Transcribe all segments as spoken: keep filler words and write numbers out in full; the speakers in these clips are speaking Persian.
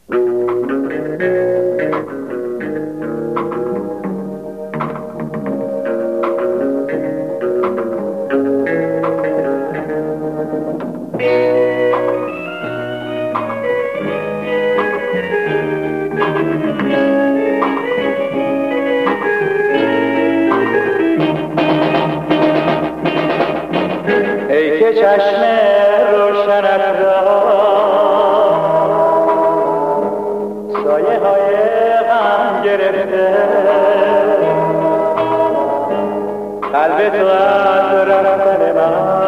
ای که چشم روشنت را سایه های غم گرفته، قلب تو از رفتن من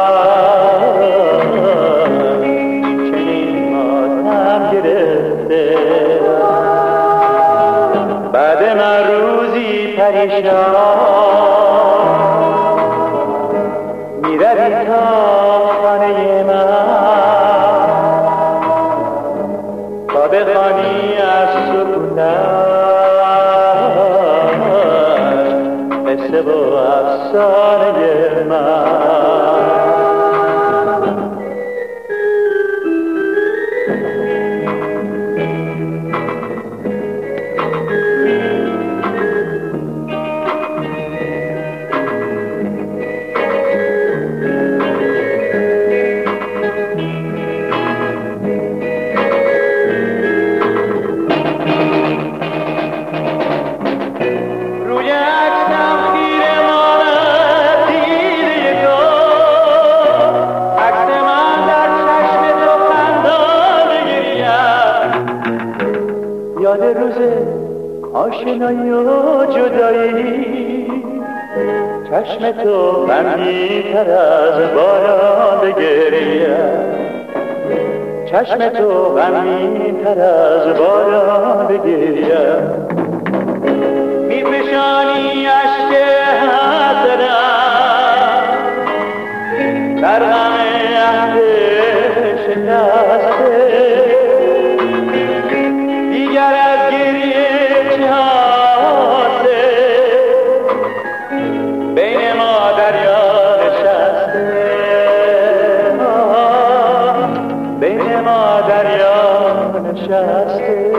چنین ماتم گرفته. بعد من روزی پریشان میروی تا خانه من تا بخوانی از سکونت قصه و افسانه من. یاد روز آشنایی و جدایی، چشم تو غمگین‌تر از باران بگرید، چشم تو غمگین‌تر از باران بگرید. می‌فشانی اشک حسرت در غم عهد شکسته، دیگر از گریه چه حاصل، بین ما دریا نشسته، بین ما دریا نشسته.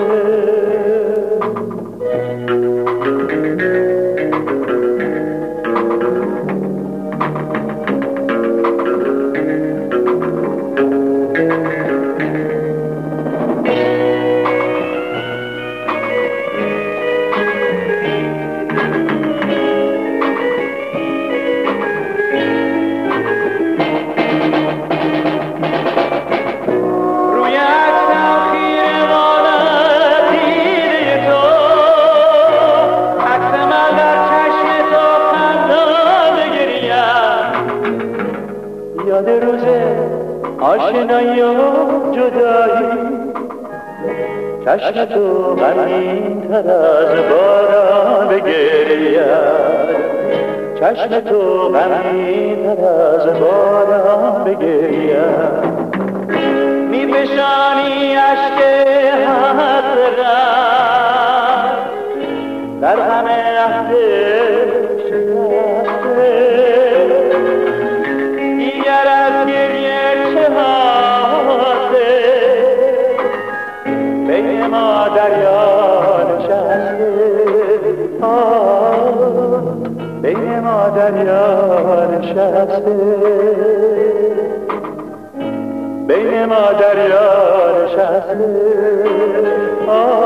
یاد روز آشنایی و جدایی، چشم تو غمگین‌تر از باران بگرید، چشم تو غمگین‌تر از باران بگرید. می‌فشانی اشک حسرت در غم عهد شکسته، دیگر از گریه چه حاصل، بین ما دریا نشسته، بین ما دریا نشسته، بین ما دریا نشسته.